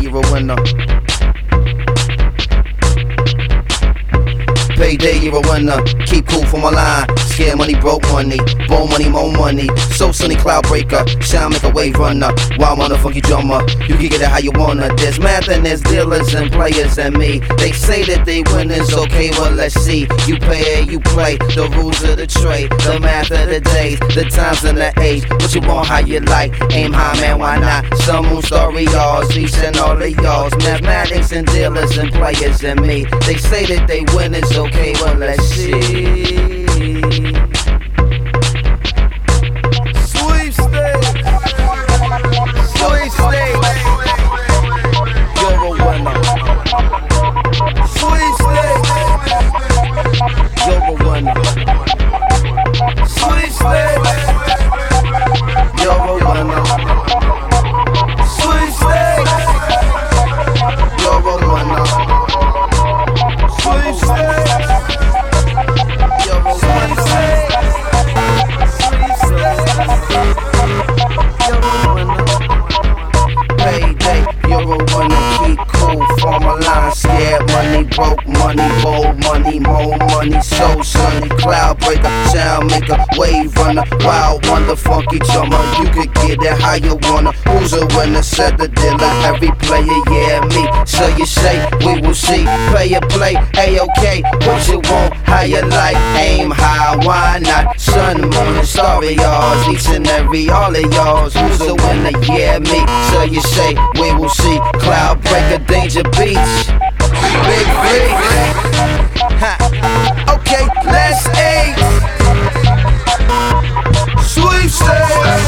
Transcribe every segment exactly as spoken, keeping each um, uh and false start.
you're a winner. Payday, you're a winner. Keep cool for my line. Scare money, broke money. Bone money, more money. So sunny, cloud breaker. Shine, make a wave runner. Wild motherfucking drummer. You can get it how you wanna. There's math and there's dealers and players and me. They say that they win is okay, well let's see. You pay, you play. The rules of the trade. The math of the days. The times and the age. What you want, how you like. Aim high, man, why not? Some moon story, y'all. Each and all of y'all's. Mathematics and dealers and players and me. They say that they win is okay. Okay, well let's see. Sweepstakes, sweepstakes, you're a winner. Sweepstakes, you're a winner. Sweepstakes, you're a winner. Sweepstakes, you're a winner. Sweepstakes. Scared money, broke money, bold money, more money, so sunny, cloud breaker, sound maker, wave runner, wild wonder, funky drummer. You could get it how you wanna. Who's a winner? Said the dealer. Every player, yeah, me. So you say, we will see. Pay or play, A-okay. What you want, how you like. Aim high, why not? Sun, moon, and starry y'alls. Each and every, all of y'alls. Who's a winner? Yeah, me. So you say, we will see. Cloud breaker, danger beach. Big free. Ha. Okay, let's eight. Sweepstakes.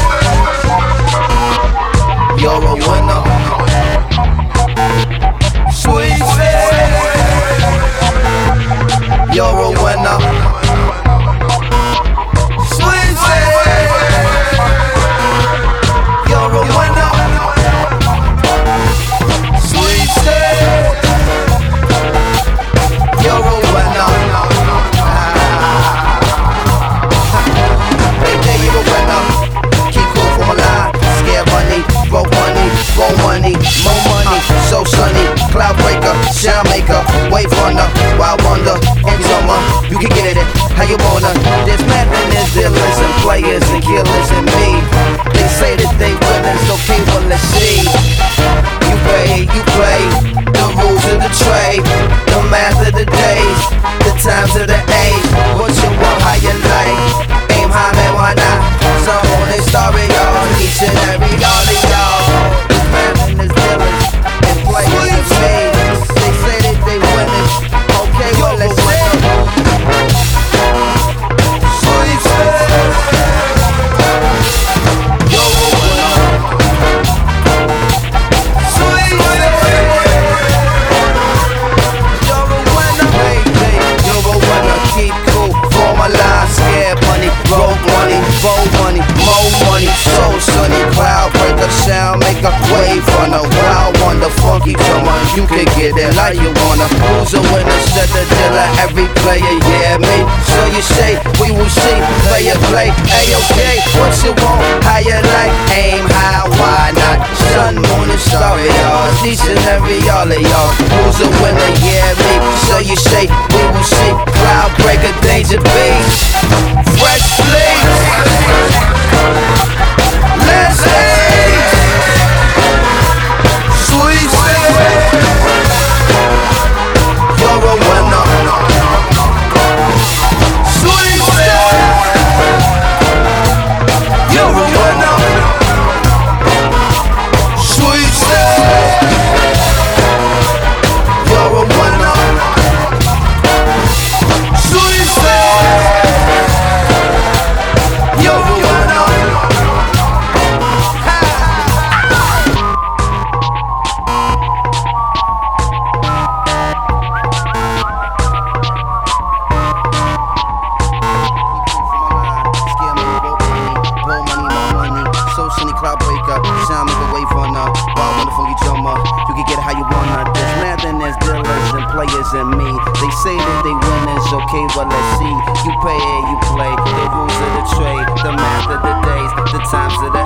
You're a winner. Sweepstakes. You're a winner. Sweepstakes. You're a winner. Sweepstakes. You're a winner. Payday, you're a winner. Keep cool for my line. Scare money, broke money, roll money, more money. So sunny, cloud breaker, shine maker, wave runner, wild wonder, in summer. You can get it how you wanna. There's mad and there's dealers and players and killers and me. They say that they win, it's okay, well let's see. You pay, you play, the rules of the trade, the math of the days, the times of the age. What you want, how you like. Aim high, man, why not? Some on this story, y'all. Each and every all of y'all. There's math and there's dealers and players and me. They say that they win it. Okay, well let's see. Bold money, more money, so sunny, cloud breaker, sound maker, wave runner, wild wonder, funky drummer. You can get it like you wanna. Who's a winner? Said the dealer. Every player, yeah, me. So you say, we will see. Play or play, A-okay. What you want? How you like? Aim high, why not? Sun, moon, and starry y'all. Each and every all of y'all. Who's a winner? Yeah, me. So you say, we will see. Cloud breaker, danger beach. Fresh fleet. Let's eat. Sweepstakes. You're a winner. Sweepstakes. You're a winner. Sweepstakes. You're a winner. Sweepstakes. You're a winner. Cloud breaker, shine make a wave runner, wild wonderful you drummer. You can get it how you wanna. There's math and there's dealers and players and me. They say that they win is okay, well let's see. You pay, you play, the rules of the trade, the math of the days, the times of the